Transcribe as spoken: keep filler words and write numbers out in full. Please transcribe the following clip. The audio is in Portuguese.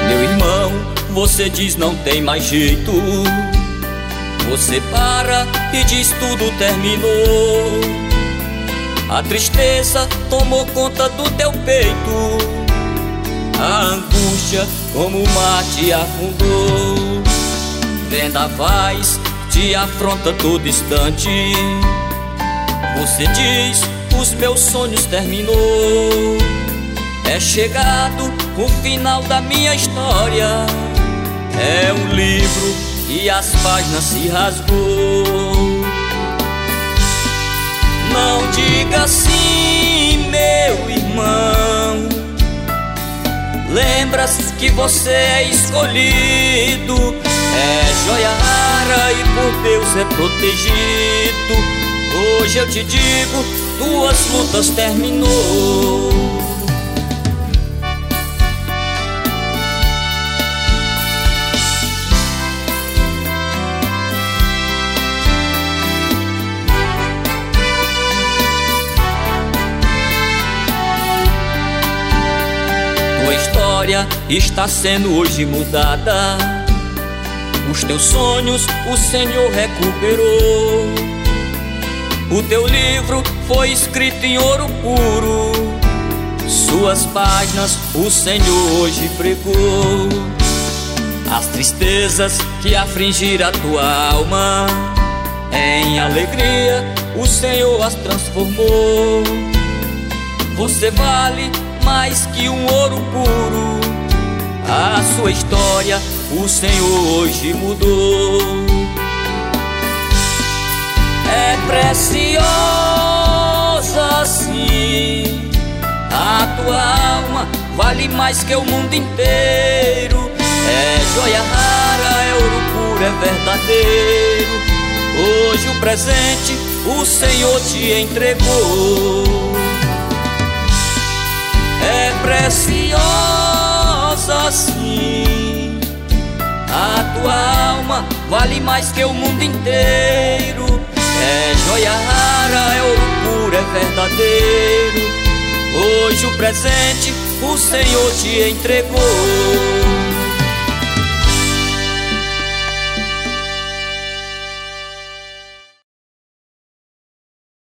Meu irmão, você diz não tem mais jeito. Você para e diz tudo terminou. A tristeza tomou conta do teu peito. A angústia como o mar te afundou. Vendavais te afronta todo instante. Você diz, os meus sonhos terminou. É chegado o final da minha história. É um livro e as páginas se rasgou. Não diga assim, meu irmão. Lembra-se que você é escolhido. É joia rara e por Deus é protegido. Hoje eu te digo, tuas lutas terminou. Tua história está sendo hoje mudada. Os teus sonhos o Senhor recuperou. O teu livro foi escrito em ouro puro. Suas páginas o Senhor hoje pregou. As tristezas que afligiram a tua alma, em alegria o Senhor as transformou. Você vale mais que um ouro puro. A sua história o Senhor hoje mudou. É preciosa sim, a tua alma vale mais que o mundo inteiro. É joia rara, é ouro puro, é verdadeiro. Hoje o presente o Senhor te entregou. É preciosa sim, a tua alma vale mais que o mundo inteiro. É joia rara, é ouro puro, é verdadeiro. Hoje o presente o Senhor te entregou.